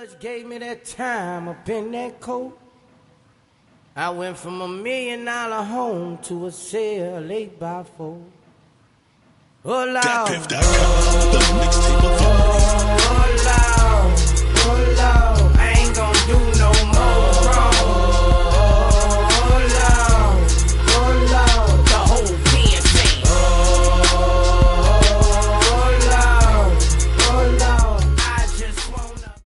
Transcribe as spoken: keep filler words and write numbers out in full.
judge gave me that time up in that court. I went from a million dollar home to a cell eight by four. Oh, Lord. Dat Piff dot com, the mixtape authority.